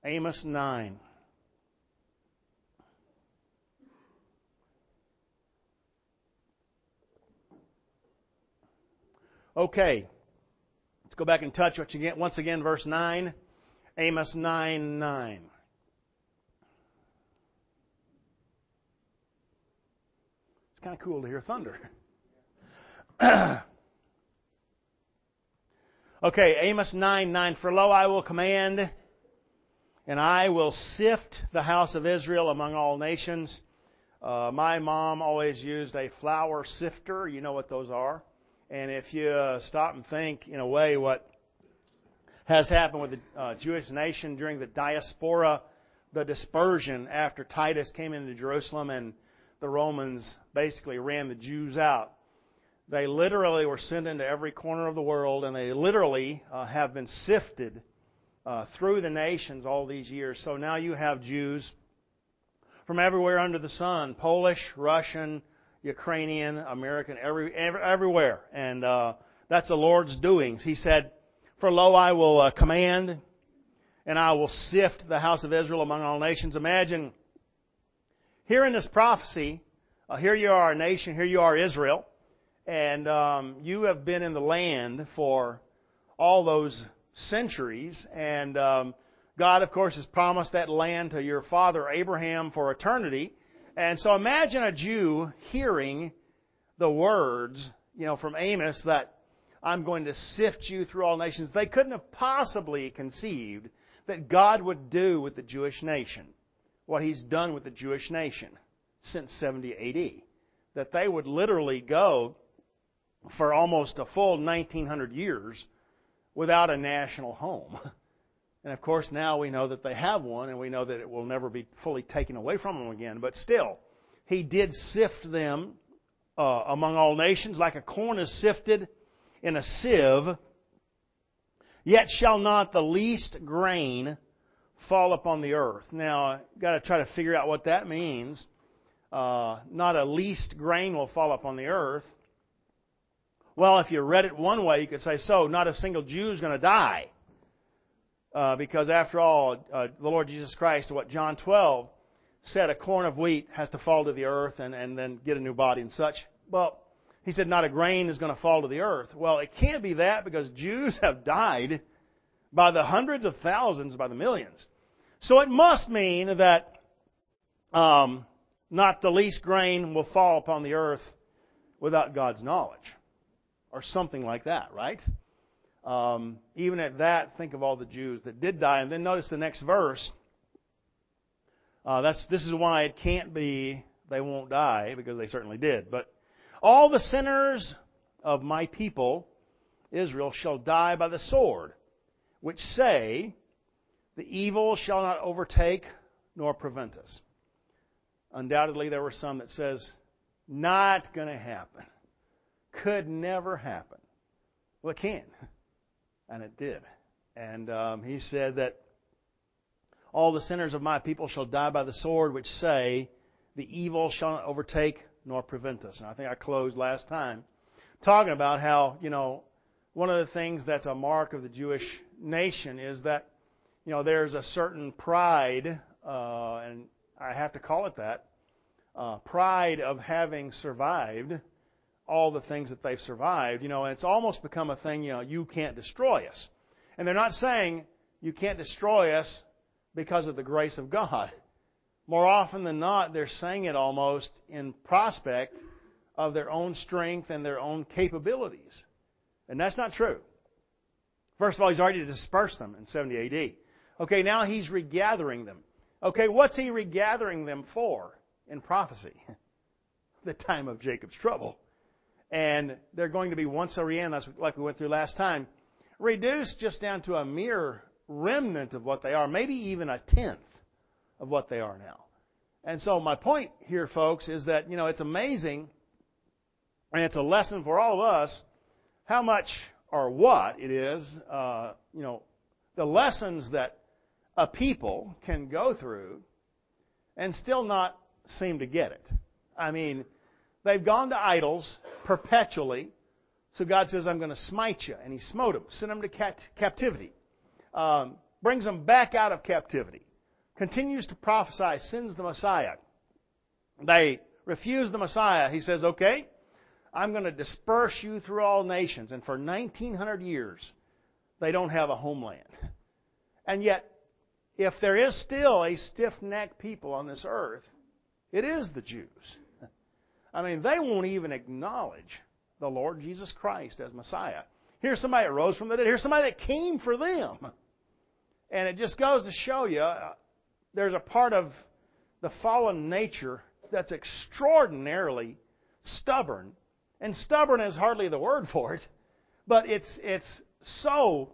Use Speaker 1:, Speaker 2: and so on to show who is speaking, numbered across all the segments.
Speaker 1: Amos 9. Okay, let's go back and touch once again, verse 9. Amos 9:9. It's kind of cool to hear thunder. Okay, Amos 9:9. For lo, I will command, and I will sift the house of Israel among all nations. My mom always used a flour sifter. You know what those are. And if you stop and think, in a way, what has happened with the Jewish nation during the diaspora, the dispersion after Titus came into Jerusalem and the Romans basically ran the Jews out. They literally were sent into every corner of the world, and they literally have been sifted through the nations all these years. So now you have Jews from everywhere under the sun, Polish, Russian, Ukrainian, American, everywhere. And that's the Lord's doings. He said, for lo, I will command, and I will sift the house of Israel among all nations. Imagine, here in this prophecy, here you are a nation, here you are Israel, and you have been in the land for all those centuries, and God, of course, has promised that land to your father Abraham for eternity. And so imagine a Jew hearing the words, from Amos that I'm going to sift you through all nations. They couldn't have possibly conceived that God would do with the Jewish nation what He's done with the Jewish nation since 70 A.D. That they would literally go for almost a full 1900 years without a national home. And of course now we know that they have one, and we know that it will never be fully taken away from them again. But still, He did sift them among all nations like a corn is sifted in a sieve, yet shall not the least grain fall upon the earth. Now, I've got to try to figure out what that means. Not a least grain will fall upon the earth. Well, if you read it one way, you could say, so not a single Jew is going to die. Because after all, the Lord Jesus Christ, John 12 said a corn of wheat has to fall to the earth and then get a new body and such. Well, He said not a grain is going to fall to the earth. Well, it can't be that, because Jews have died by the hundreds of thousands, by the millions. So it must mean that not the least grain will fall upon the earth without God's knowledge. Or something like that, right? Even at that, think of all the Jews that did die. And then notice the next verse. This is why it can't be they won't die, because they certainly did. But all the sinners of my people, Israel, shall die by the sword, which say, the evil shall not overtake nor prevent us. Undoubtedly, there were some that says, not going to happen. Could never happen. Well, it can. And it did. And He said that all the sinners of my people shall die by the sword, which say, the evil shall not overtake nor prevent us. And I think I closed last time talking about how, one of the things that's a mark of the Jewish nation is that, there's a certain pride, and I have to call it that, pride of having survived all the things that they've survived, and it's almost become a thing, you can't destroy us. And they're not saying you can't destroy us because of the grace of God. More often than not, they're saying it almost in prospect of their own strength and their own capabilities. And that's not true. First of all, He's already dispersed them in 70 A.D. Okay, now He's regathering them. Okay, what's He regathering them for in prophecy? The time of Jacob's trouble. And they're going to be once again, like we went through last time, reduced just down to a mere remnant of what they are, maybe even a tenth of what they are now. And so my point here, folks, is that, it's amazing, and it's a lesson for all of us, how much or what it is, the lessons that a people can go through and still not seem to get it. I mean, they've gone to idols perpetually. So God says, I'm going to smite you. And He smote them, sent them to captivity. brings them back out of captivity, continues to prophesy, sends the Messiah. They refuse the Messiah. He says, okay, I'm going to disperse you through all nations. And for 1900 years, they don't have a homeland. And yet, if there is still a stiff-necked people on this earth, it is the Jews. I mean, they won't even acknowledge the Lord Jesus Christ as Messiah. Here's somebody that rose from the dead. Here's somebody that came for them. And it just goes to show you, there's a part of the fallen nature that's extraordinarily stubborn. And stubborn is hardly the word for it, but it's so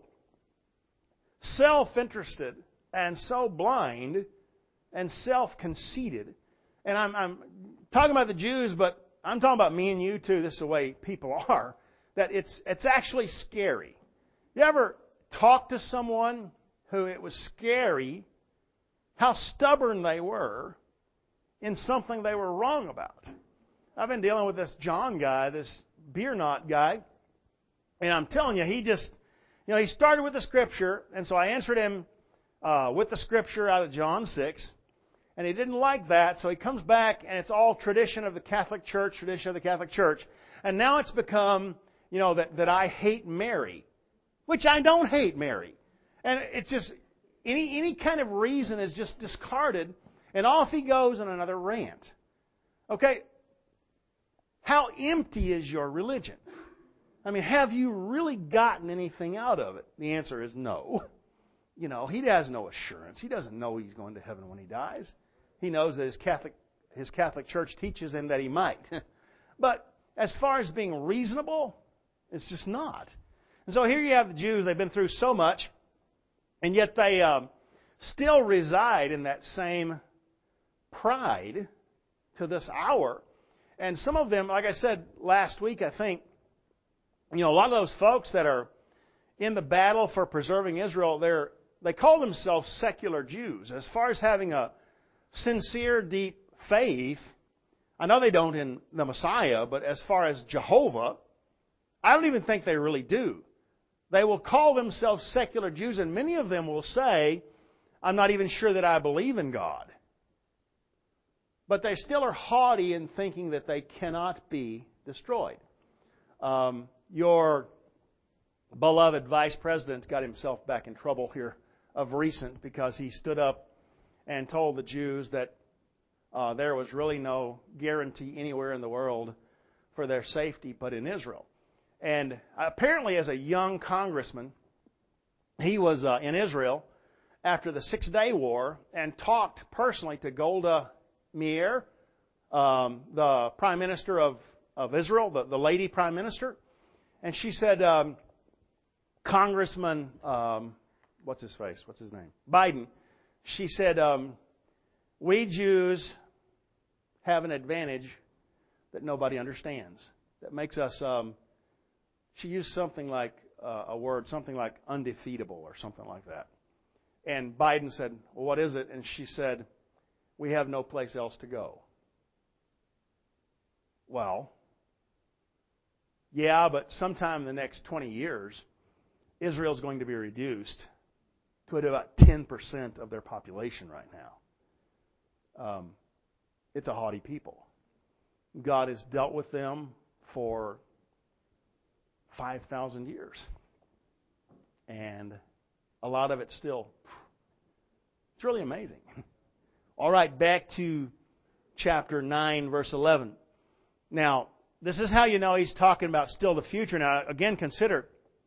Speaker 1: self-interested and so blind and self-conceited. And I'm talking about the Jews, but I'm talking about me and you too. This is the way people are. That it's actually scary. You ever talk to someone who it was scary how stubborn they were in something they were wrong about? I've been dealing with this John guy, this beer knot guy, and I'm telling you, he just, he started with the Scripture, and so I answered him with the Scripture out of John 6, and he didn't like that, so he comes back, and it's all tradition of the Catholic Church, and now it's become, that I hate Mary, which I don't hate Mary. And it's just, any kind of reason is just discarded, and off he goes on another rant. Okay, how empty is your religion? I mean, have you really gotten anything out of it? The answer is no. He has no assurance. He doesn't know he's going to heaven when he dies. He knows that his Catholic Church teaches him that he might. But as far as being reasonable, it's just not. And so here you have the Jews. They've been through so much, and yet they still reside in that same pride to this hour. And some of them, like I said last week, I think, a lot of those folks that are in the battle for preserving Israel, they call themselves secular Jews. As far as having a sincere, deep faith, I know they don't in the Messiah, but as far as Jehovah, I don't even think they really do. They will call themselves secular Jews, and many of them will say, I'm not even sure that I believe in God. But they still are haughty in thinking that they cannot be destroyed. Your beloved vice president got himself back in trouble here of recent because he stood up and told the Jews that there was really no guarantee anywhere in the world for their safety but in Israel. And apparently as a young congressman, he was in Israel after the 6-Day War and talked personally to Golda Meir, the Prime Minister of Israel, the lady Prime Minister. And she said, Congressman, what's his name? Biden. She said, we Jews have an advantage that nobody understands. That makes us, she used something like something like undefeatable or something like that. And Biden said, well, what is it? And she said, we have no place else to go. Well, yeah, but sometime in the next 20 years, Israel's going to be reduced to about 10% of their population right now. It's a haughty people. God has dealt with them for 5,000 years. And a lot of it's still, it's really amazing. All right, back to chapter 9, verse 11. Now, this is how you know he's talking about still the future. Now, again, consider,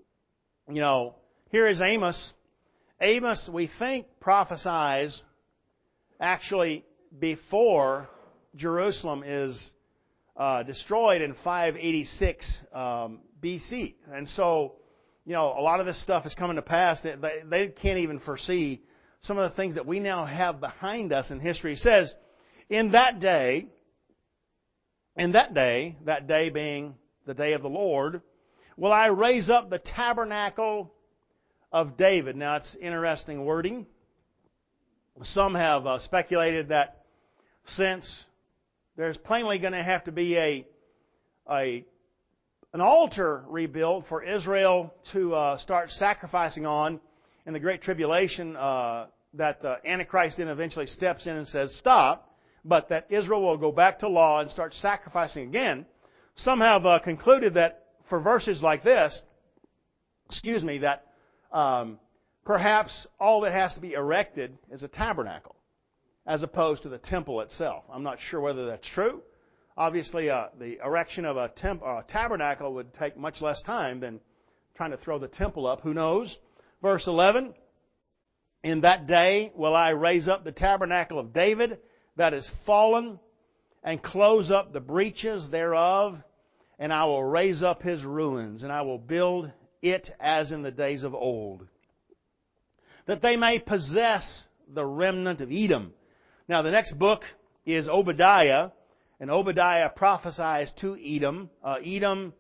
Speaker 1: here is Amos. Amos, we think, prophesies actually before Jerusalem is destroyed in 586 BC. And so, a lot of this stuff is coming to pass. They can't even foresee some of the things that we now have behind us in history. He says, that day being the day of the Lord, will I raise up the tabernacle of David. Now, it's interesting wording. Some have speculated that since there's plainly going to have to be an altar rebuilt for Israel to start sacrificing on, in the Great Tribulation that the Antichrist then eventually steps in and says, stop, but that Israel will go back to law and start sacrificing again. Some have concluded that for verses like this, that perhaps all that has to be erected is a tabernacle, as opposed to the temple itself. I'm not sure whether that's true. Obviously, the erection of a tabernacle would take much less time than trying to throw the temple up. Who knows? Verse 11, in that day will I raise up the tabernacle of David that is fallen, and close up the breaches thereof, and I will raise up his ruins, and I will build it as in the days of old, that they may possess the remnant of Edom. Now, the next book is Obadiah, and Obadiah prophesies to Edom. Edom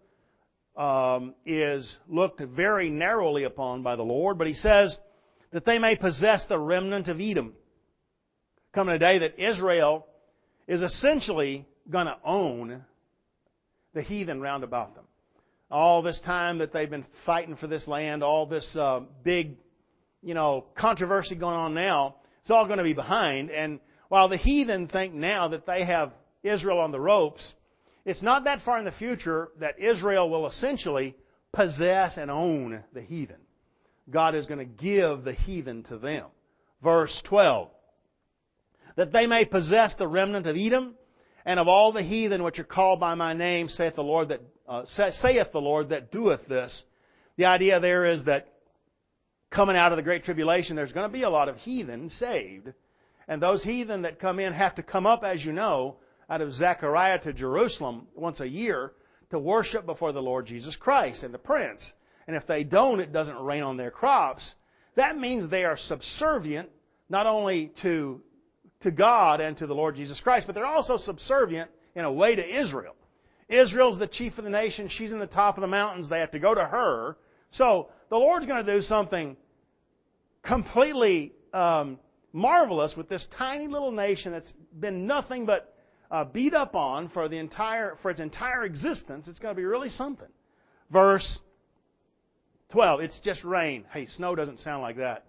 Speaker 1: is looked very narrowly upon by the Lord, but he says that they may possess the remnant of Edom. Coming a day that Israel is essentially going to own the heathen round about them. All this time that they've been fighting for this land, all this big, controversy going on now, it's all going to be behind. And while the heathen think now that they have Israel on the ropes, it's not that far in the future that Israel will essentially possess and own the heathen. God is going to give the heathen to them. Verse 12. That they may possess the remnant of Edom, and of all the heathen which are called by my name, saith the Lord that doeth this. The idea there is that coming out of the Great Tribulation, there's going to be a lot of heathen saved. And those heathen that come in have to come up, as you know, out of Zechariah to Jerusalem once a year to worship before the Lord Jesus Christ and the Prince. And if they don't, it doesn't rain on their crops. That means they are subservient not only to God and to the Lord Jesus Christ, but they're also subservient in a way to Israel. Israel's the chief of the nation. She's in the top of the mountains. They have to go to her. So the Lord's going to do something completely marvelous with this tiny little nation that's been nothing but beat up on for its entire existence. It's going to be really something. Verse 12. It's just rain. Hey, snow doesn't sound like that.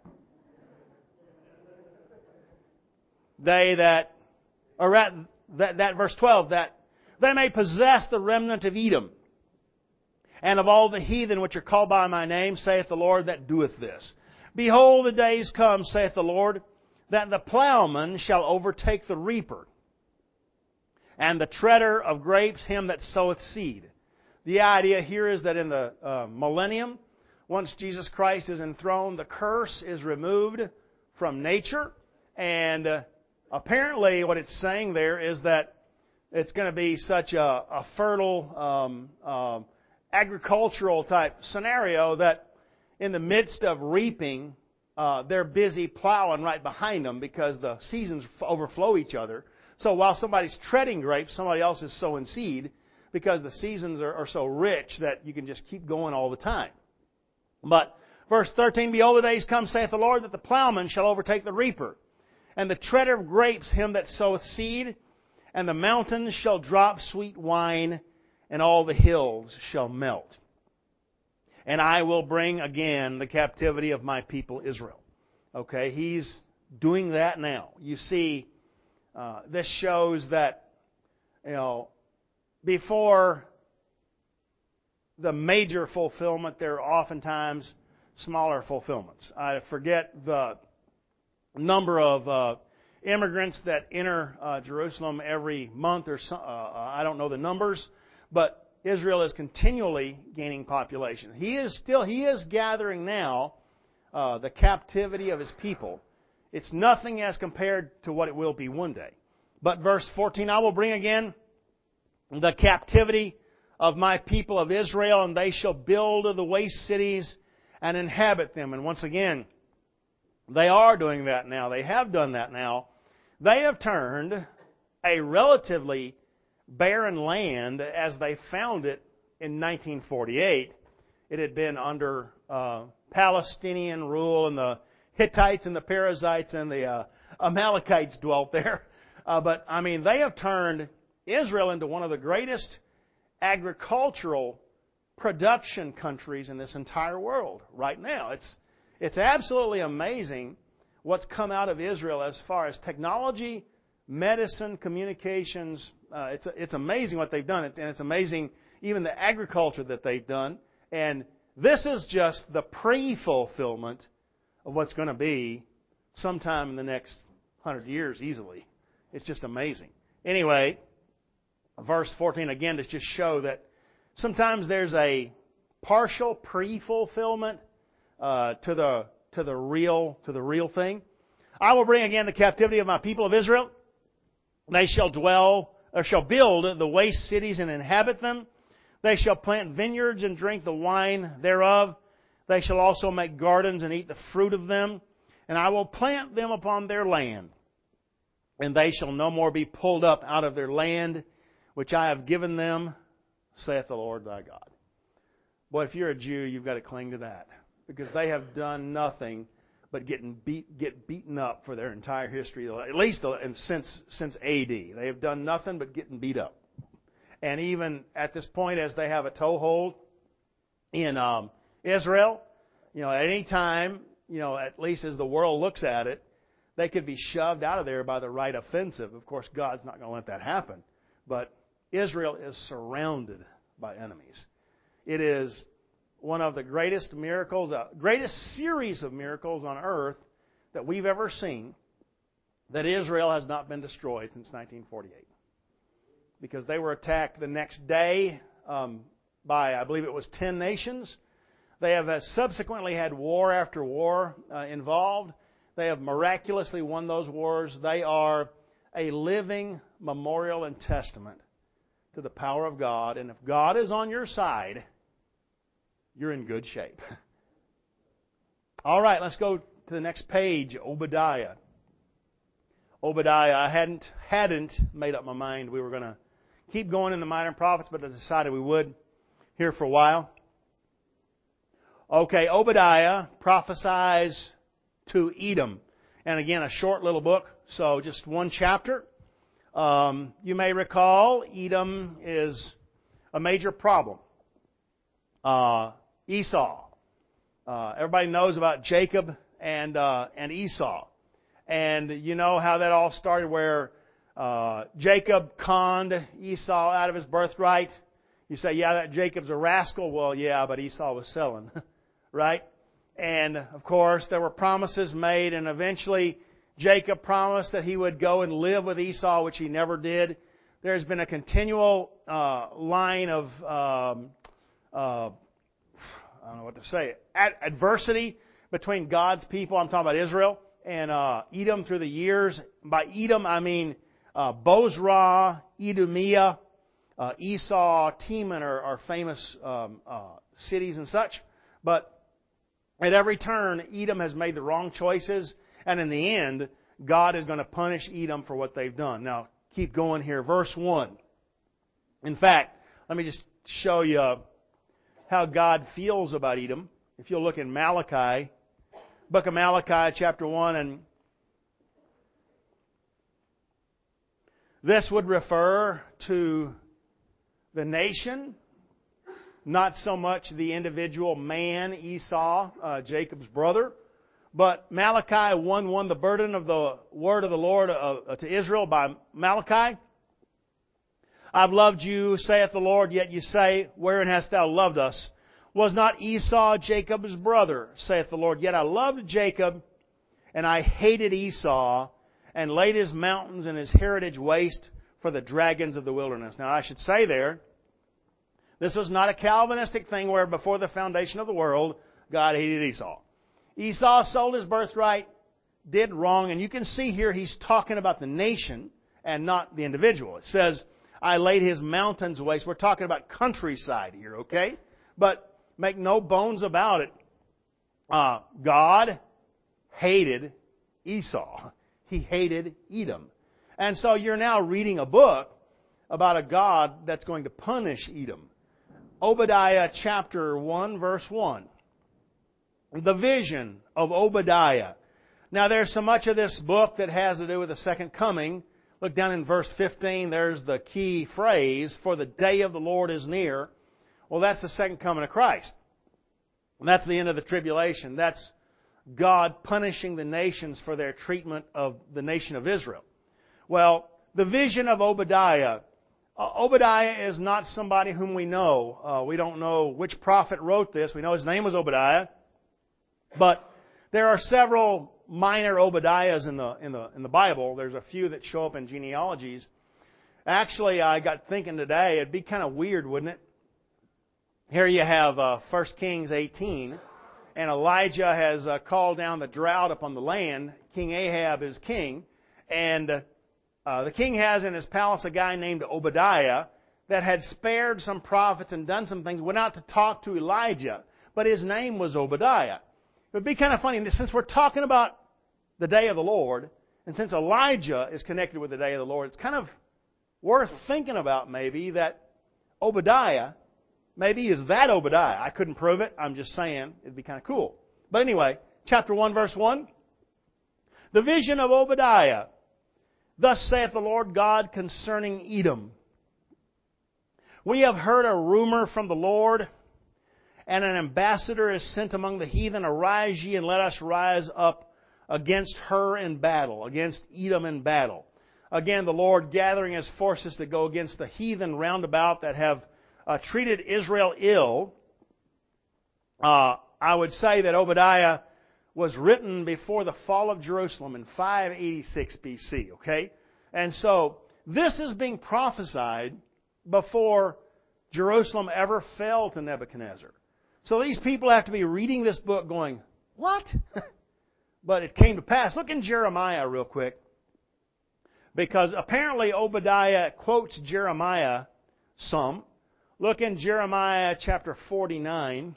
Speaker 1: That verse 12, that they may possess the remnant of Edom, and of all the heathen which are called by my name, saith the Lord that doeth this. Behold, the days come, saith the Lord, that the plowman shall overtake the reaper, and the treader of grapes him that soweth seed. The idea here is that in the millennium, once Jesus Christ is enthroned, the curse is removed from nature, and apparently, what it's saying there is that it's going to be such a fertile agricultural type scenario that in the midst of reaping, they're busy plowing right behind them because the seasons overflow each other. So while somebody's treading grapes, somebody else is sowing seed because the seasons are so rich that you can just keep going all the time. But verse 13, behold, the days come, saith the Lord, that the plowman shall overtake the reaper, and the treader of grapes him that soweth seed, and the mountains shall drop sweet wine, and all the hills shall melt. And I will bring again the captivity of my people Israel. Okay, he's doing that now. You see, this shows that, before the major fulfillment, there are oftentimes smaller fulfillments. I forget the number of immigrants that enter Jerusalem every month or so. I don't know the numbers, but Israel is continually gaining population. He is gathering now the captivity of his people. It's nothing as compared to what it will be one day. But verse 14, I will bring again the captivity of my people of Israel, and they shall build the waste cities and inhabit them. And once again, they are doing that now. They have done that now. They have turned a relatively barren land as they found it in 1948. It had been under Palestinian rule, and the Hittites and the Perizzites and the Amalekites dwelt there. But they have turned Israel into one of the greatest agricultural production countries in this entire world right now. It's absolutely amazing what's come out of Israel as far as technology, medicine, communications. It's amazing what they've done, and it's amazing even the agriculture that they've done. And this is just the pre-fulfillment of what's going to be sometime in the next 100 years easily. It's just amazing. Anyway, verse 14 again to just show that sometimes there's a partial pre-fulfillment to the real thing. I will bring again the captivity of my people of Israel. They shall build the waste cities and inhabit them. They shall plant vineyards and drink the wine thereof. They shall also make gardens and eat the fruit of them. And I will plant them upon their land. And they shall no more be pulled up out of their land, which I have given them, saith the Lord thy God. Boy, if you're a Jew, you've got to cling to that. Because they have done nothing but get beaten up for their entire history, at least since AD. They have done nothing but getting beat up. And even at this point, as they have a toehold in Israel, at any time, at least as the world looks at it, they could be shoved out of there by the right offensive. Of course, God's not going to let that happen. But Israel is surrounded by enemies. It is one of the greatest miracles, greatest series of miracles on earth that we've ever seen, that Israel has not been destroyed since 1948. Because they were attacked the next day by, I believe it was 10 nations. They have subsequently had war after war involved. They have miraculously won those wars. They are a living memorial and testament to the power of God. And if God is on your side, you're in good shape. All right, let's go to the next page, Obadiah. Obadiah, I hadn't made up my mind we were going to keep going in the minor prophets, but I decided we would here for a while. Okay, Obadiah prophesies to Edom. And again, a short little book, so just one chapter. You may recall Edom is a major problem. Esau. Everybody knows about Jacob and Esau. And you know how that all started, where Jacob conned Esau out of his birthright. You say, yeah, that Jacob's a rascal. Well, yeah, but Esau was selling. Right? And, of course, there were promises made, and eventually Jacob promised that he would go and live with Esau, which he never did. There's been a continual line of, I don't know what to say, adversity between God's people. I'm talking about Israel and Edom through the years. By Edom, I mean Bozrah, Edomiah, Esau, Teman are famous cities and such. But at every turn, Edom has made the wrong choices, and in the end, God is going to punish Edom for what they've done. Now, keep going here. Verse 1. In fact, let me just show you how God feels about Edom. If you'll look in Malachi, book of Malachi, chapter 1, and this would refer to the nation, not so much the individual man, Esau, Jacob's brother. But Malachi 1:1, the burden of the word of the Lord to Israel by Malachi. I've loved you, saith the Lord, yet you say, wherein hast thou loved us? Was not Esau Jacob's brother, saith the Lord? Yet I loved Jacob, and I hated Esau, and laid his mountains and his heritage waste for the dragons of the wilderness. Now I should say there, this was not a Calvinistic thing where before the foundation of the world, God hated Esau. Esau sold his birthright, did wrong, and you can see here he's talking about the nation and not the individual. It says, I laid his mountains waste. We're talking about countryside here, okay? But make no bones about it. God hated Esau. He hated Edom. And so you're now reading a book about a God that's going to punish Edom. Obadiah chapter 1, verse 1. The vision of Obadiah. Now there's so much of this book that has to do with the second coming. Look down in verse 15, there's the key phrase, for the day of the Lord is near. Well, that's the second coming of Christ. And that's the end of the tribulation. That's God punishing the nations for their treatment of the nation of Israel. Well, the vision of Obadiah. Obadiah is not somebody whom we know. We don't know which prophet wrote this. We know his name was Obadiah. But there are several minor Obadiahs in the Bible. There's a few that show up in genealogies. Actually, I got thinking today, it'd be kind of weird, wouldn't it? Here you have 1 Kings 18, and Elijah has called down the drought upon the land. King Ahab is king, and the king has in his palace a guy named Obadiah that had spared some prophets and done some things, went out to talk to Elijah, but his name was Obadiah. It would be kind of funny, since we're talking about the day of the Lord, and since Elijah is connected with the day of the Lord, it's kind of worth thinking about maybe that Obadiah maybe is that Obadiah. I couldn't prove it. I'm just saying it'd be kind of cool. But anyway, chapter 1, verse 1. The vision of Obadiah. Thus saith the Lord God concerning Edom. We have heard a rumor from the Lord, and an ambassador is sent among the heathen. Arise ye, and let us rise up against her in battle, against Edom in battle. Again, the Lord gathering His forces to go against the heathen round about that have treated Israel ill. I would say that Obadiah was written before the fall of Jerusalem in 586 BC, okay? And so, this is being prophesied before Jerusalem ever fell to Nebuchadnezzar. So these people have to be reading this book going, what? But it came to pass. Look in Jeremiah real quick. Because apparently Obadiah quotes Jeremiah some. Look in Jeremiah chapter 49.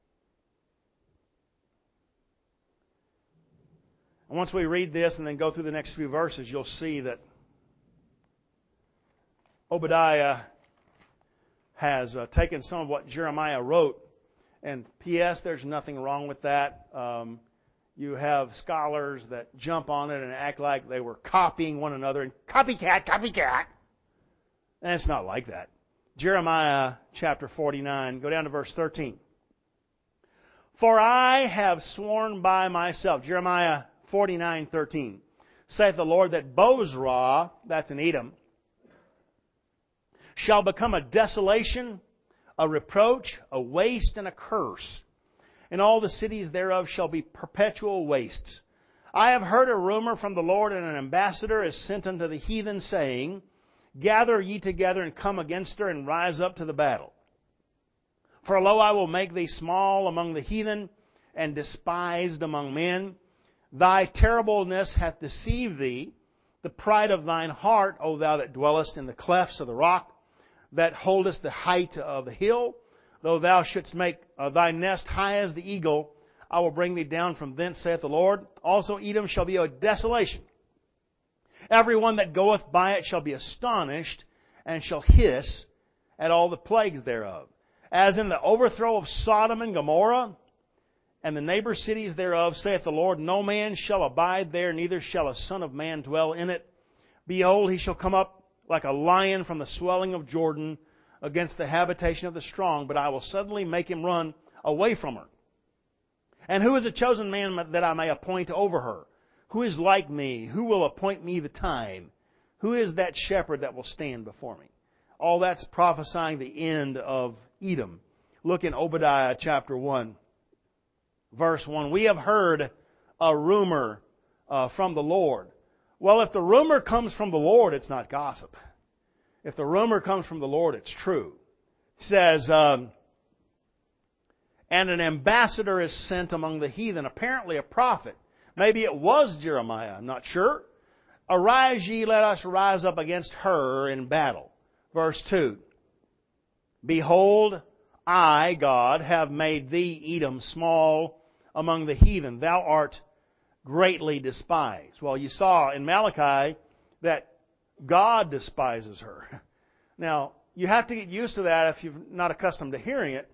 Speaker 1: And once we read this and then go through the next few verses, you'll see that Obadiah has taken some of what Jeremiah wrote. And P.S., there's nothing wrong with that. You have scholars that jump on it and act like they were copying one another. And copycat, copycat. And it's not like that. Jeremiah chapter 49, go down to verse 13. For I have sworn by myself, Jeremiah 49:13, saith the Lord, that Bozrah, that's in Edom, shall become a desolation, a reproach, a waste, and a curse. And all the cities thereof shall be perpetual wastes. I have heard a rumor from the Lord, and an ambassador is sent unto the heathen, saying, Gather ye together and come against her, and rise up to the battle. For lo, I will make thee small among the heathen, and despised among men. Thy terribleness hath deceived thee, the pride of thine heart, O thou that dwellest in the clefts of the rock, that holdest the height of the hill. Though thou shouldst make thy nest high as the eagle, I will bring thee down from thence, saith the Lord. Also Edom shall be a desolation. Every one that goeth by it shall be astonished, and shall hiss at all the plagues thereof. As in the overthrow of Sodom and Gomorrah, and the neighbor cities thereof, saith the Lord, no man shall abide there, neither shall a son of man dwell in it. Behold, he shall come up like a lion from the swelling of Jordan against the habitation of the strong, but I will suddenly make him run away from her. And who is a chosen man that I may appoint over her? Who is like me? Who will appoint me the time? Who is that shepherd that will stand before me? All that's prophesying the end of Edom. Look in Obadiah chapter 1, verse 1. We have heard a rumor from the Lord. Well, if the rumor comes from the Lord, it's not gossip. If the rumor comes from the Lord, it's true. It says, and an ambassador is sent among the heathen, apparently a prophet. Maybe it was Jeremiah, I'm not sure. Arise ye, let us rise up against her in battle. Verse 2. Behold, I, God, have made thee, Edom, small among the heathen. Thou art greatly despised. Well, you saw in Malachi that God despises her. Now, you have to get used to that if you're not accustomed to hearing it.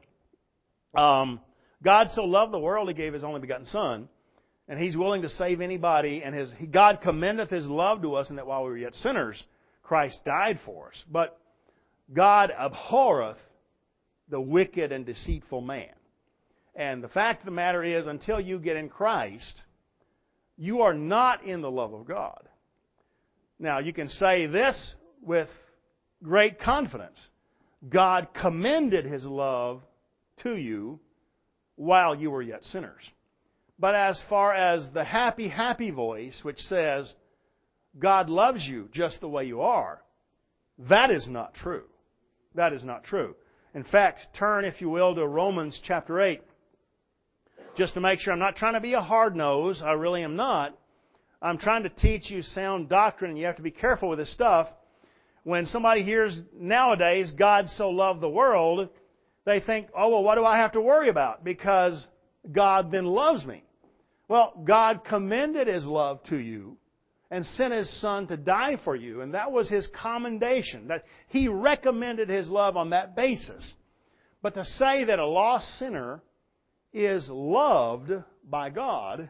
Speaker 1: God so loved the world, He gave His only begotten Son. And He's willing to save anybody. And God commendeth His love to us in that while we were yet sinners, Christ died for us. But God abhorreth the wicked and deceitful man. And the fact of the matter is, until you get in Christ, you are not in the love of God. Now, you can say this with great confidence. God commended His love to you while you were yet sinners. But as far as the happy, happy voice, which says, God loves you just the way you are, that is not true. That is not true. In fact, turn, if you will, to Romans chapter 8. Just to make sure I'm not trying to be a hard nose. I really am not. I'm trying to teach you sound doctrine, and you have to be careful with this stuff. When somebody hears nowadays, God so loved the world, they think, oh, well, what do I have to worry about? Because God then loves me. Well, God commended His love to you and sent His Son to die for you. And that was His commendation. That He recommended His love on that basis. But to say that a lost sinner is loved by God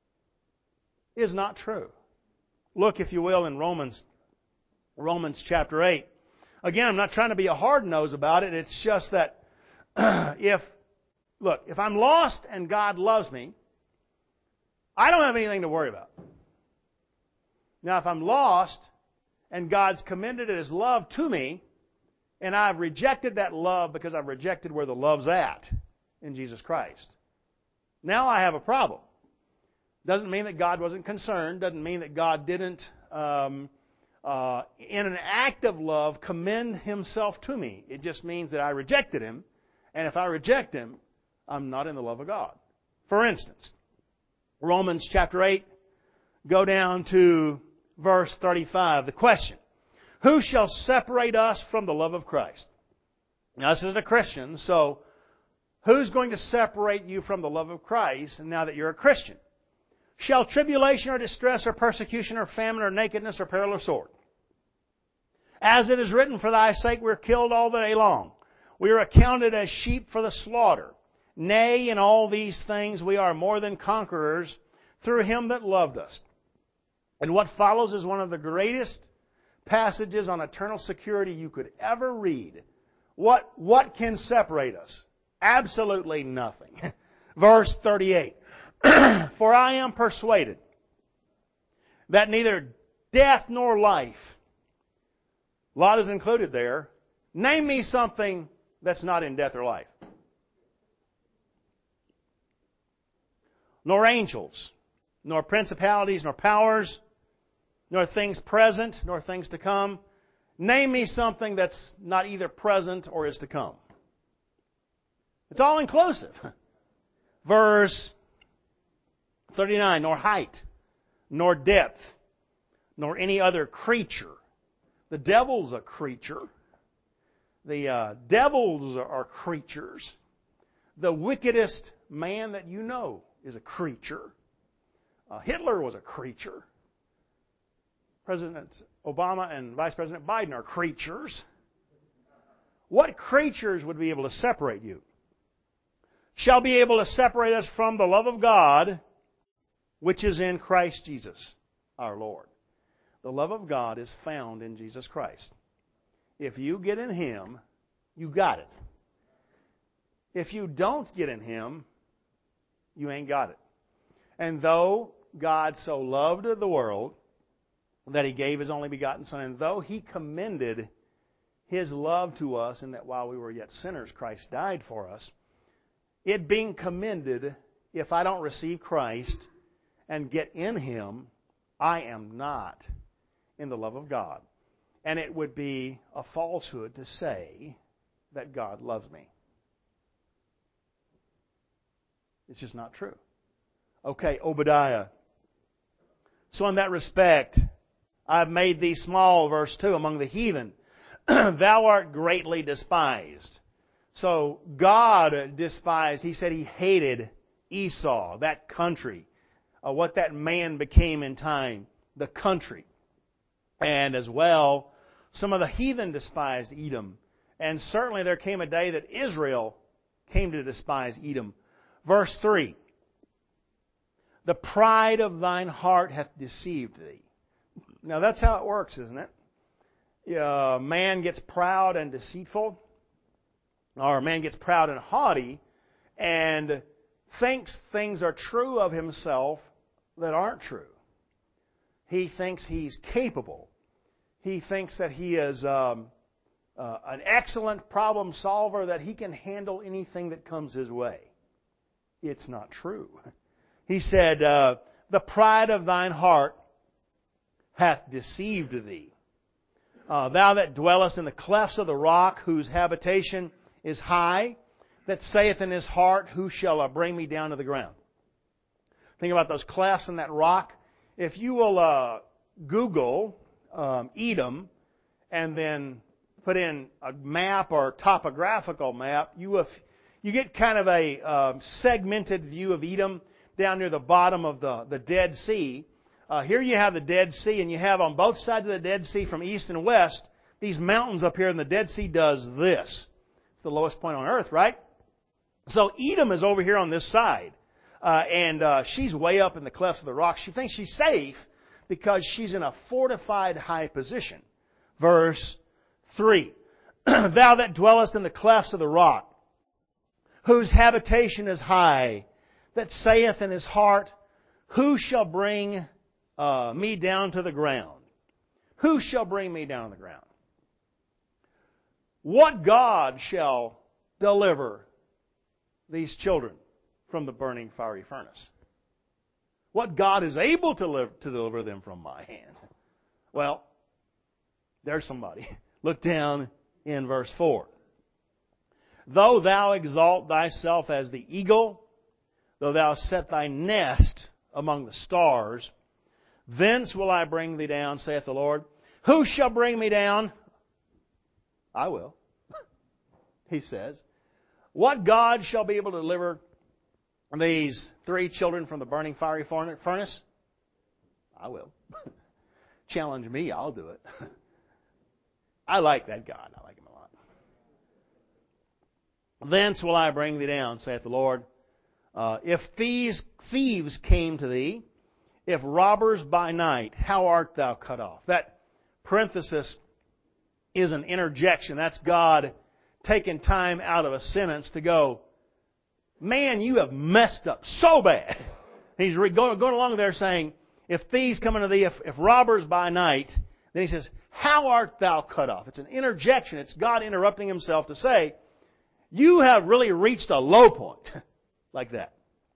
Speaker 1: is not true. Look, if you will, in Romans chapter 8. Again, I'm not trying to be a hard nose about it. It's just that if I'm lost and God loves me, I don't have anything to worry about. Now, if I'm lost and God's commended His love to me, and I've rejected that love because I've rejected where the love's at in Jesus Christ, now I have a problem. Doesn't mean that God wasn't concerned. Doesn't mean that God didn't, in an act of love, commend Himself to me. It just means that I rejected Him. And if I reject Him, I'm not in the love of God. For instance, Romans chapter 8, go down to verse 35. The question, who shall separate us from the love of Christ? Now, this is a Christian, so who's going to separate you from the love of Christ now that you're a Christian? Shall tribulation or distress or persecution or famine or nakedness or peril or sword? As it is written, for thy sake we're killed all the day long. We are accounted as sheep for the slaughter. Nay, in all these things we are more than conquerors through Him that loved us. And what follows is one of the greatest passages on eternal security you could ever read. What can separate us? Absolutely nothing. Verse 38. For I am persuaded that neither death nor life, Lot is included there. Name me something that's not in death or life. Nor angels, nor principalities, nor powers, nor things present, nor things to come. Name me something that's not either present or is to come. It's all inclusive. Verse 39, nor height, nor depth, nor any other creature. The devil's a creature. The devils are creatures. The wickedest man that you know is a creature. Hitler was a creature. President Obama and Vice President Biden are creatures. What creatures would be able to separate you? Shall be able to separate us from the love of God, which is in Christ Jesus, our Lord. The love of God is found in Jesus Christ. If you get in Him, you got it. If you don't get in Him, you ain't got it. And though God so loved the world that He gave His only begotten Son, and though He commended His love to us in that while we were yet sinners, Christ died for us, it being commended, if I don't receive Christ and get in Him, I am not in the love of God. And it would be a falsehood to say that God loves me. It's just not true. Okay, Obadiah. So in that respect, I've made thee small, verse 2, among the heathen. Thou art greatly despised. So God despised, He said He hated Esau, that country, what that man became in time, the country. And as well, some of the heathen despised Edom. And certainly there came a day that Israel came to despise Edom. Verse 3. The pride of thine heart hath deceived thee. Now that's how it works, isn't it? Man gets proud and deceitful, or man gets proud and haughty, and thinks things are true of himself that aren't true. He thinks he's capable. He thinks that he is an excellent problem solver, that he can handle anything that comes his way. It's not true. He said, the pride of thine heart hath deceived thee. Thou that dwellest in the clefts of the rock, whose habitation is high, that saith in his heart, who shall bring me down to the ground? Think about those clefts in that rock. If you will Google Edom and then put in a map or topographical map, you get kind of a segmented view of Edom down near the bottom of the Dead Sea. Here you have the Dead Sea, and you have on both sides of the Dead Sea from east and west these mountains up here, and the Dead Sea does this. It's the lowest point on earth, right? So Edom is over here on this side, and she's way up in the clefts of the rock. She thinks she's safe because she's in a fortified high position. Verse 3, Thou that dwellest in the clefts of the rock, whose habitation is high, that saith in his heart, who shall bring me down to the ground? Who shall bring me down to the ground? What God shall deliver these children from the burning fiery furnace? What God is able to deliver them from my hand? Well, there's somebody. Look down in verse 4. Though thou exalt thyself as the eagle, though thou set thy nest among the stars, thence will I bring thee down, saith the Lord. Who shall bring me down? I will, he says. What God shall be able to deliver these three children from the burning fiery furnace? I will. Challenge me, I'll do it. I like that God. I like Him a lot. Thence will I bring thee down, saith the Lord. If thieves came to thee, if robbers by night, how art thou cut off? That parenthesis is an interjection. That's God taking time out of a sentence to go, man, you have messed up so bad. He's going along there saying, if thieves come unto thee, if robbers by night, then he says, how art thou cut off? It's an interjection. It's God interrupting Himself to say, you have really reached a low point. Like that.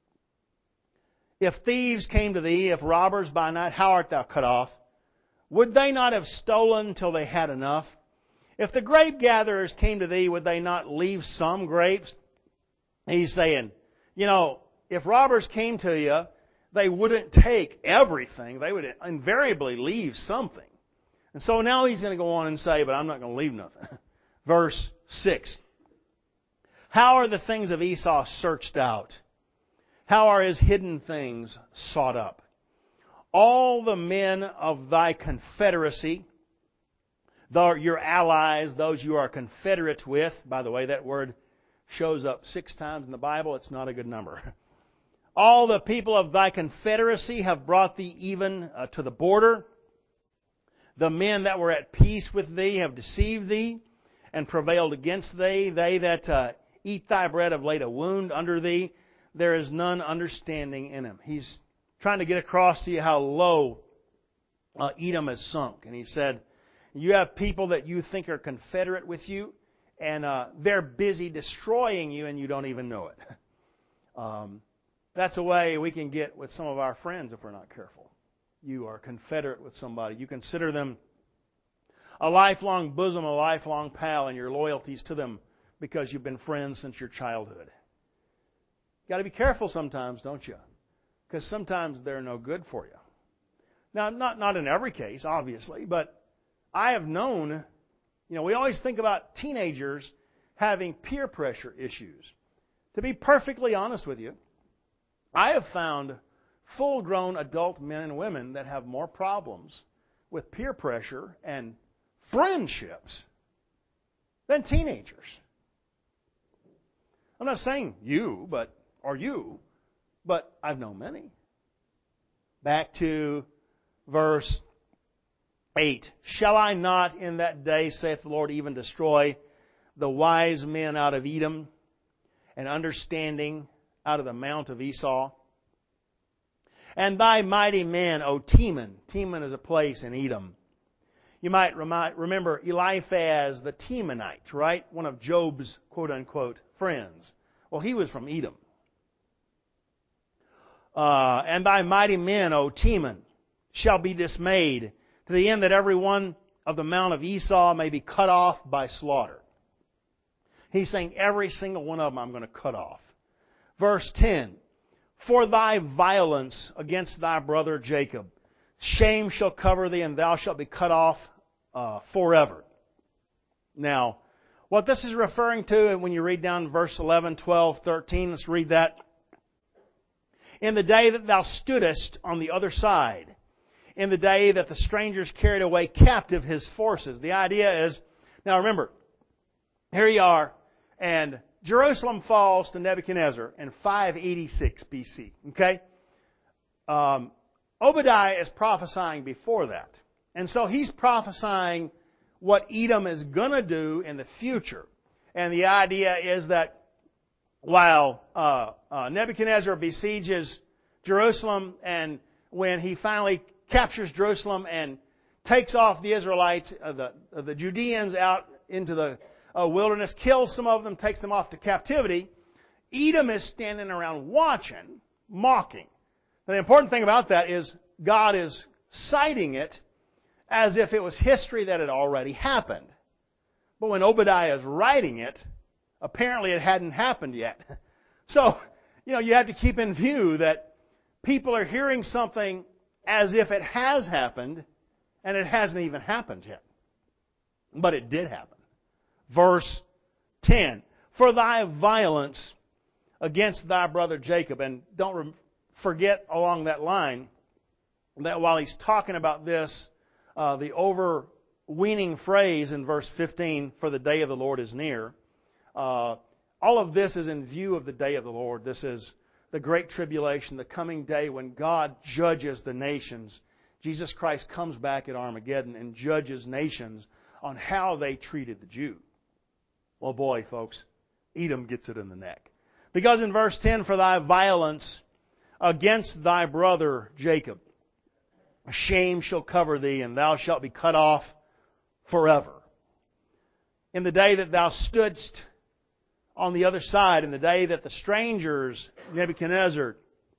Speaker 1: If thieves came to thee, if robbers by night, how art thou cut off? Would they not have stolen till they had enough? If the grape gatherers came to thee, would they not leave some grapes? He's saying, if robbers came to you, they wouldn't take everything. They would invariably leave something. And so now he's going to go on and say, but I'm not going to leave nothing. Verse 6. How are the things of Esau searched out? How are his hidden things sought up? All the men of thy confederacy, your allies, those you are confederate with. By the way, that word shows up 6 times in the Bible. It's not a good number. All the people of thy confederacy have brought thee even to the border. The men that were at peace with thee have deceived thee and prevailed against thee. They that eat thy bread have laid a wound under thee. There is none understanding in him. He's trying to get across to you how low Edom has sunk. And he said, you have people that you think are confederate with you, and they're busy destroying you, and you don't even know it. That's a way we can get with some of our friends if we're not careful. You are confederate with somebody. You consider them a lifelong bosom, a lifelong pal, and your loyalties to them because you've been friends since your childhood. Got to be careful sometimes, don't you? Because sometimes they're no good for you. Now, not in every case, obviously, but I have known, we always think about teenagers having peer pressure issues. To be perfectly honest with you, I have found full-grown adult men and women that have more problems with peer pressure and friendships than teenagers. I'm not saying you, but I've known many. Back to verse 8. Shall I not in that day, saith the Lord, even destroy the wise men out of Edom, and understanding out of the mount of Esau. And thy mighty men, O Teman. Teman is a place in Edom. You might remember Eliphaz the Temanite, right? One of Job's quote-unquote friends. Well, he was from Edom. And thy mighty men, O Teman, shall be dismayed, to the end that every one of the mount of Esau may be cut off by slaughter. He's saying every single one of them I'm going to cut off. Verse 10, for thy violence against thy brother Jacob, shame shall cover thee, and thou shalt be cut off forever. Now, what this is referring to, and when you read down verse 11, 12, 13, let's read that. In the day that thou stoodest on the other side, in the day that the strangers carried away captive his forces. The idea is, now remember, here you are, and Jerusalem falls to Nebuchadnezzar in 586 BC. Okay? Obadiah is prophesying before that. And so he's prophesying what Edom is going to do in the future. And the idea is that while Nebuchadnezzar besieges Jerusalem, and when he finally captures Jerusalem and takes off the Israelites, the Judeans out into the wilderness, kills some of them, takes them off to captivity, Edom is standing around watching, mocking. Now, the important thing about that is God is citing it as if it was history that had already happened. But when Obadiah is writing it, apparently it hadn't happened yet. So, you have to keep in view that people are hearing something as if it has happened, and it hasn't even happened yet. But it did happen. Verse 10, for thy violence against thy brother Jacob. And don't forget along that line that while he's talking about this, the overweening phrase in verse 15, for the day of the Lord is near, all of this is in view of the day of the Lord. This is the great tribulation, the coming day when God judges the nations. Jesus Christ comes back at Armageddon and judges nations on how they treated the Jew. Well, boy, folks, Edom gets it in the neck. Because in verse 10, for thy violence against thy brother Jacob, shame shall cover thee, and thou shalt be cut off forever. In the day that thou stoodst on the other side, in the day that the strangers, Nebuchadnezzar,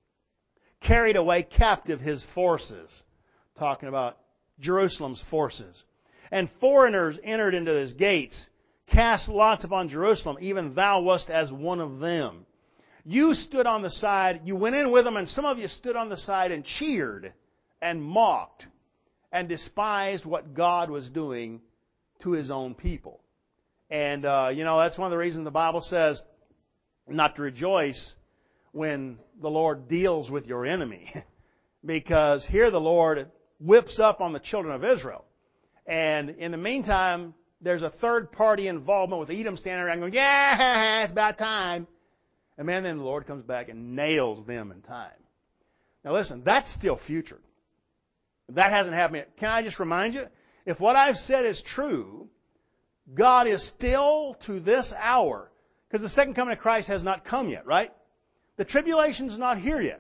Speaker 1: carried away captive his forces, talking about Jerusalem's forces, and foreigners entered into his gates, cast lots upon Jerusalem, even thou wast as one of them. You stood on the side, you went in with them, and some of you stood on the side and cheered and mocked and despised what God was doing to His own people. And, that's one of the reasons the Bible says not to rejoice when the Lord deals with your enemy. Because here the Lord whips up on the children of Israel. And in the meantime, there's a third party involvement with Edom standing around going, yeah, it's about time. And then the Lord comes back and nails them in time. Now listen, that's still future. That hasn't happened yet. Can I just remind you? If what I've said is true, God is still to this hour, because the second coming of Christ has not come yet, right? The tribulation's not here yet.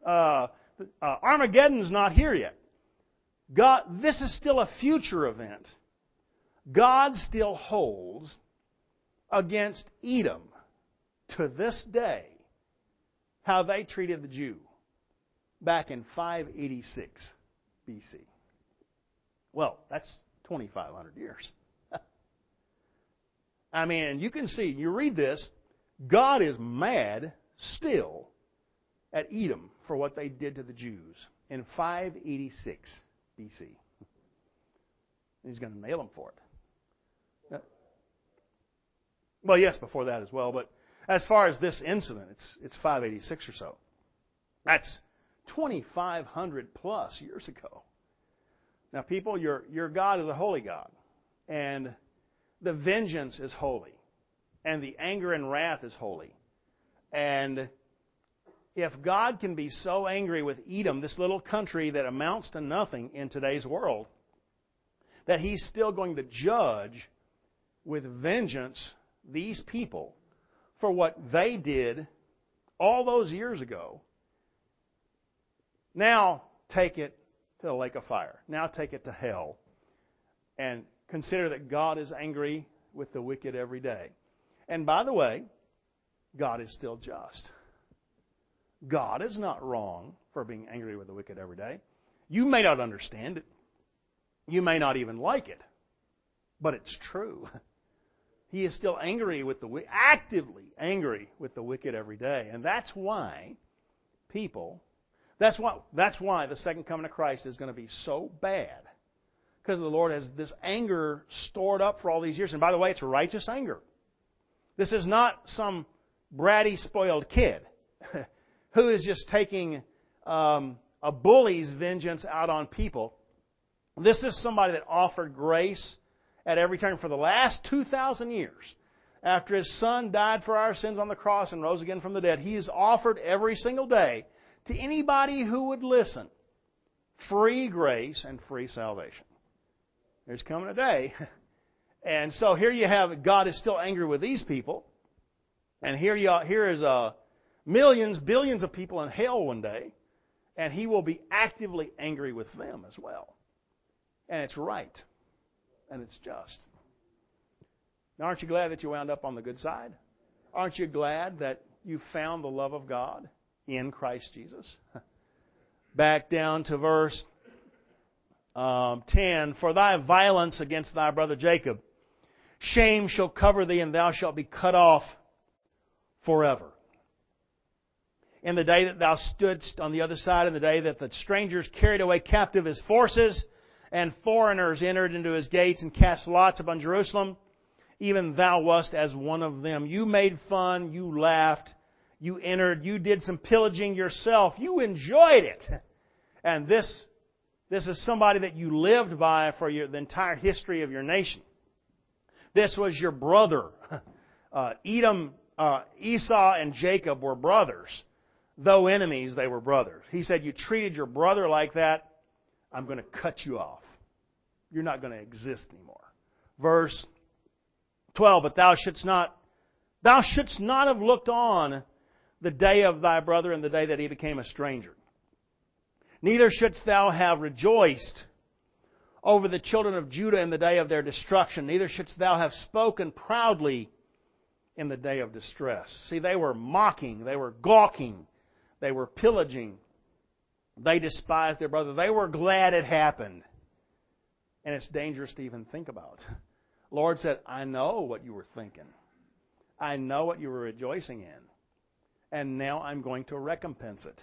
Speaker 1: Armageddon's not here yet. God, this is still a future event. God still holds against Edom to this day how they treated the Jew back in 586 BC. Well, that's 2,500 years. I mean, you can see, you read this, God is mad still at Edom for what they did to the Jews in 586 BC. He's going to nail them for it. Well, yes, before that as well, but as far as this incident, it's 586 or so. That's 2,500 plus years ago. Now, people, your God is a holy God, and the vengeance is holy, and the anger and wrath is holy. And if God can be so angry with Edom, this little country that amounts to nothing in today's world, that He's still going to judge with vengeance these people for what they did all those years ago. Now take it to the lake of fire. Now take it to hell. And consider that God is angry with the wicked every day. And by the way, God is still just. God is not wrong for being angry with the wicked every day. You may not understand it. You may not even like it. But it's true. He is still angry with the actively angry with the wicked every day. And that's why that's why the second coming of Christ is going to be so bad. Because the Lord has this anger stored up for all these years. And by the way, it's righteous anger. This is not some bratty, spoiled kid who is just taking a bully's vengeance out on people. This is somebody that offered grace at every turn for the last 2,000 years. After His Son died for our sins on the cross and rose again from the dead, He has offered every single day to anybody who would listen free grace and free salvation. There's coming a day. And so here you have, God is still angry with these people. And here is millions, billions of people in hell one day. And He will be actively angry with them as well. And it's right. And it's just. Now, aren't you glad that you wound up on the good side? Aren't you glad that you found the love of God in Christ Jesus? Back down to verse 10. For thy violence against thy brother Jacob, shame shall cover thee, and thou shalt be cut off forever. In the day that thou stoodst on the other side, in the day that the strangers carried away captive his forces, and foreigners entered into his gates and cast lots upon Jerusalem, even thou wast as one of them. You made fun, you laughed, you entered, you did some pillaging yourself, you enjoyed it. And this is somebody that you lived by for the entire history of your nation. This was your brother. Esau and Jacob were brothers. Though enemies, they were brothers. He said, you treated your brother like that, I'm going to cut you off. You're not going to exist anymore. Verse 12, but thou shouldst not have looked on the day of thy brother and the day that he became a stranger. Neither shouldst thou have rejoiced over the children of Judah in the day of their destruction. Neither shouldst thou have spoken proudly in the day of distress. See, they were mocking, they were gawking, they were pillaging. They despised their brother. They were glad it happened. And it's dangerous to even think about. Lord said, I know what you were thinking. I know what you were rejoicing in. And now I'm going to recompense it.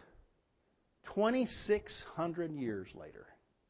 Speaker 1: 2,600 years later.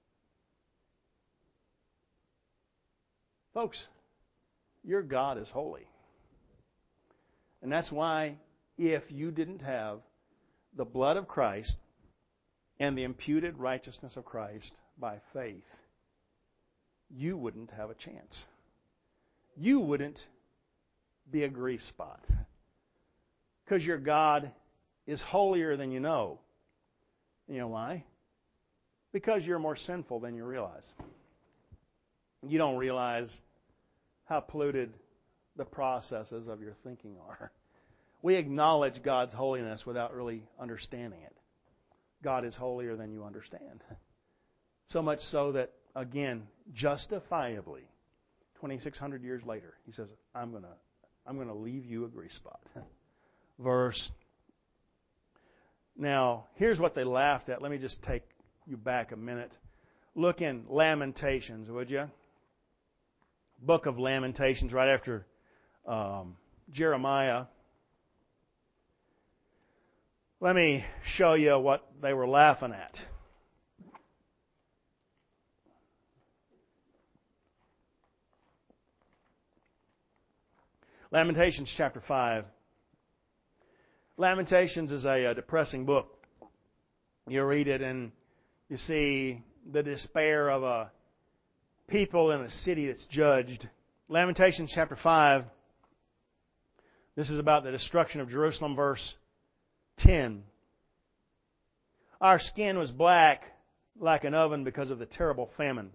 Speaker 1: Folks, your God is holy. And that's why if you didn't have the blood of Christ and the imputed righteousness of Christ by faith, you wouldn't have a chance. You wouldn't be a grease spot. Because your God is holier than you know. You know why? Because you're more sinful than you realize. You don't realize how polluted the processes of your thinking are. We acknowledge God's holiness without really understanding it. God is holier than you understand. So much so that, again, justifiably, 2,600 years later, He says, I'm going to leave you a grease spot. Verse. Now, here's what they laughed at. Let me just take you back a minute. Look in Lamentations, would you? Book of Lamentations, right after Jeremiah. Let me show you what they were laughing at. Lamentations chapter 5. Lamentations is a depressing book. You read it and you see the despair of a people in a city that's judged. Lamentations chapter 5. This is about the destruction of Jerusalem, verse 10. Our skin was black like an oven because of the terrible famine.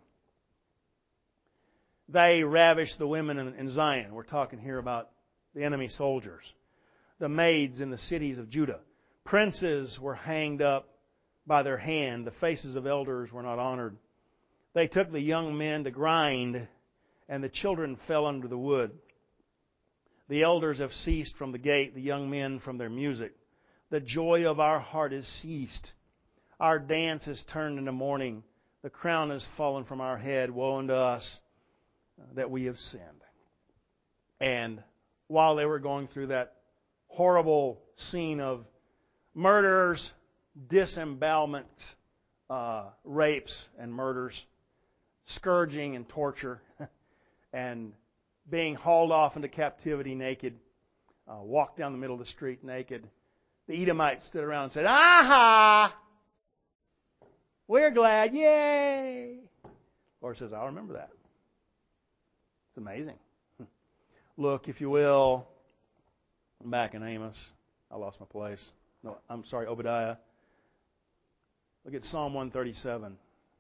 Speaker 1: They ravished the women in Zion. We're talking here about the enemy soldiers. the maids in the cities of Judah. Princes were hanged up by their hand. The faces of elders were not honored. They took the young men to grind, and the children fell under the wood. The elders have ceased from the gate, the young men from their music. The joy of our heart is ceased. Our dance is turned into mourning. The crown has fallen from our head. Woe unto us that we have sinned. And while they were going through that horrible scene of murders, disembowelment, rapes and murders, scourging and torture, and being hauled off into captivity naked, walked down the middle of the street naked, the Edomites stood around and said, "Aha! We're glad, yay!" The Lord says, "I'll remember that." It's amazing. Look, if you will, I'm back in Amos. I lost my place. No, I'm sorry, Obadiah. Look at Psalm 137.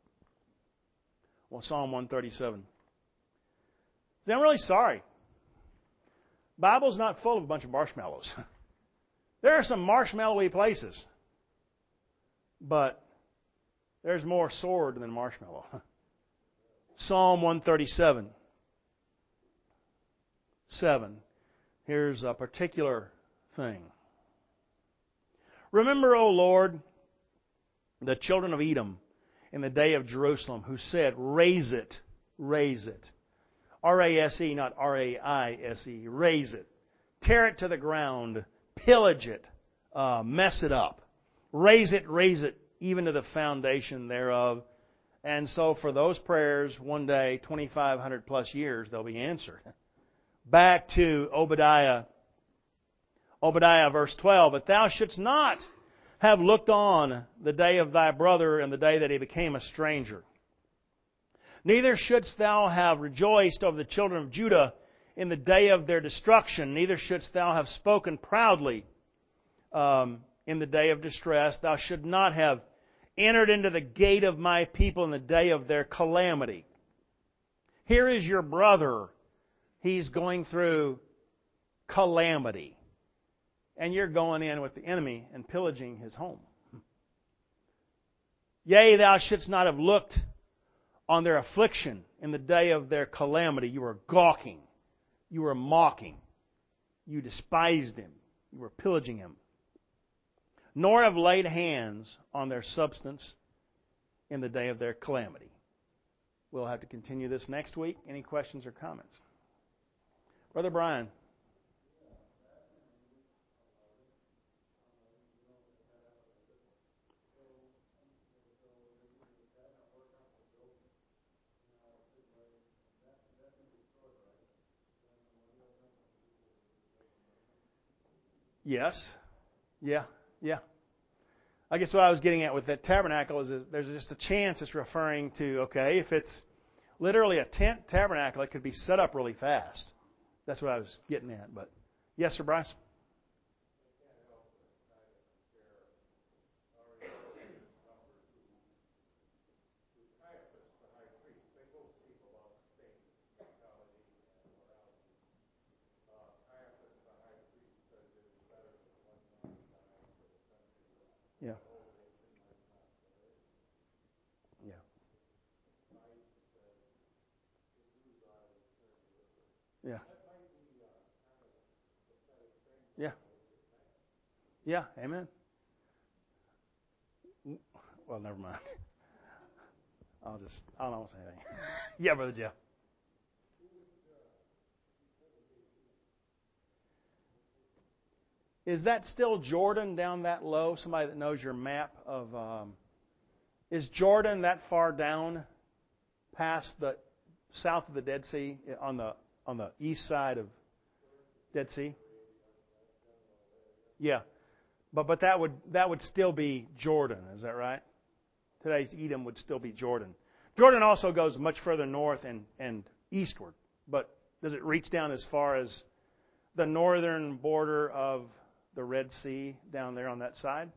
Speaker 1: Well, Psalm 137. See, I'm really sorry. The Bible's not full of a bunch of marshmallows. There are some marshmallowy places, but there's more sword than marshmallow. Psalm 137. 7. Here's a particular thing. Remember, O Lord, the children of Edom in the day of Jerusalem, who said, "Raise it, raise it." R-A-S-E, not R-A-I-S-E. Raise it. Tear it to the ground. Pillage it. Mess it up. Raise it, even to the foundation thereof. And so for those prayers, one day, 2,500 plus years, they'll be answered. Back to Obadiah. Obadiah verse 12. "But thou shouldst not have looked on the day of thy brother and the day that he became a stranger. Neither shouldst thou have rejoiced over the children of Judah in the day of their destruction. Neither shouldst thou have spoken proudly in the day of distress. Thou should not have entered into the gate of my people in the day of their calamity." Here is your brother. He's going through calamity. And you're going in with the enemy and pillaging his home. "Yea, thou shouldst not have looked on their affliction in the day of their calamity." You were gawking. You were mocking. You despised him. You were pillaging him. "Nor have laid hands on their substance in the day of their calamity." We'll have to continue this next week. Any questions or comments? Brother Brian. Yes. Yeah. I guess what I was getting at with that tabernacle is there's just a chance it's referring to, okay, if it's literally a tent tabernacle, it could be set up really fast. That's what I was getting at. But yes, Sir Bryce? Yeah. Yeah. Yeah. Yeah. Yeah. Amen. Well, never mind. I don't want to say anything. Yeah, Brother Jeff. Is that still Jordan down that low? Somebody that knows your map of... is Jordan that far down past the south of the Dead Sea on the east side of Dead Sea? Yeah. But that would still be Jordan, is that right? Today's Edom would still be Jordan. Jordan also goes much further north and eastward. But does it reach down as far as the northern border of the Red Sea down there on that side?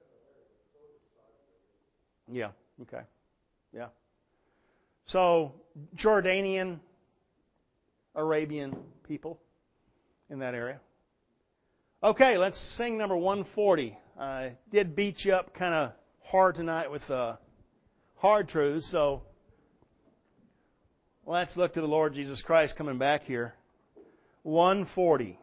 Speaker 1: Yeah. Okay. Yeah. So Jordanian, Arabian people in that area. Okay, let's sing number 140. I did beat you up kind of hard tonight with hard truths, so let's look to the Lord Jesus Christ coming back here. 140.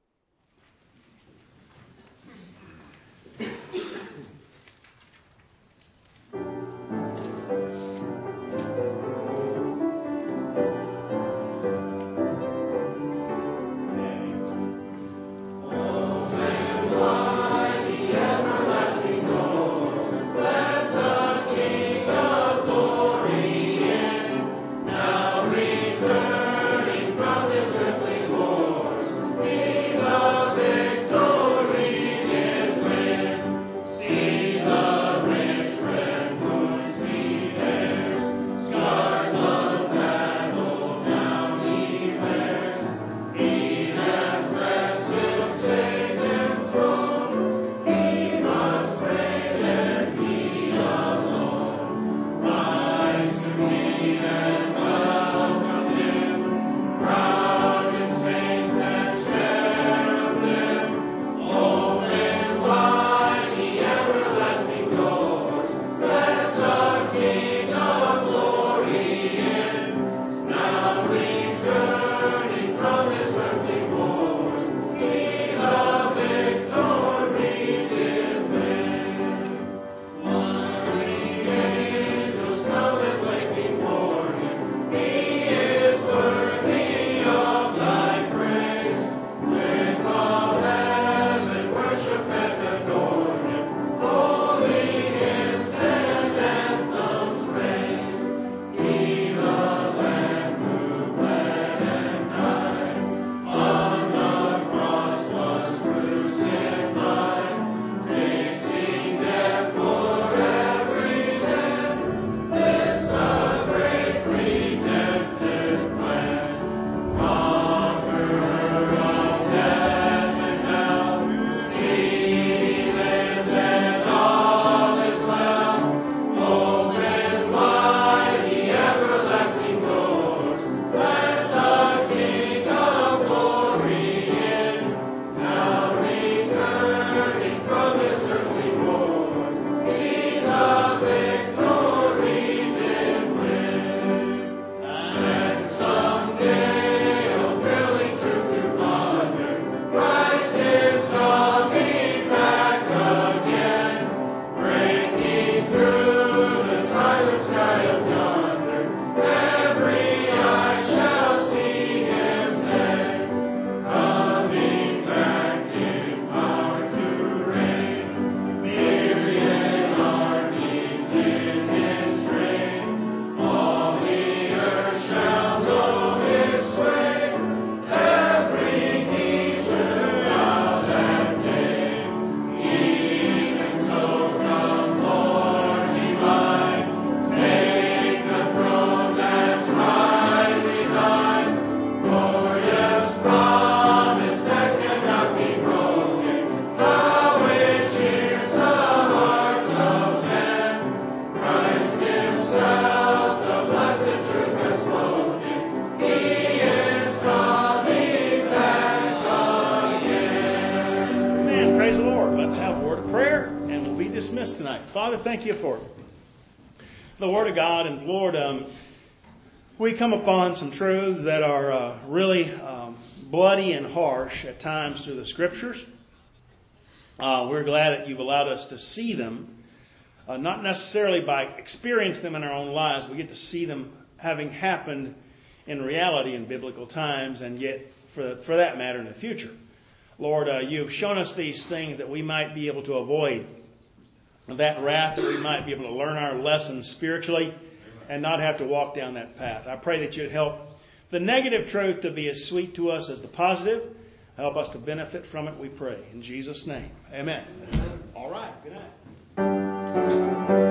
Speaker 1: Dismissed tonight. Father, thank you for the Word of God. And Lord, we come upon some truths that are really bloody and harsh at times through the Scriptures. We're glad that you've allowed us to see them, not necessarily by experiencing them in our own lives. We get to see them having happened in reality in biblical times, and yet, for that matter, in the future. Lord, you've shown us these things that we might be able to avoid that wrath, that we might be able to learn our lessons spiritually and not have to walk down that path. I pray that you'd help the negative truth to be as sweet to us as the positive. Help us to benefit from it, we pray. In Jesus' name, amen. All right. Good night.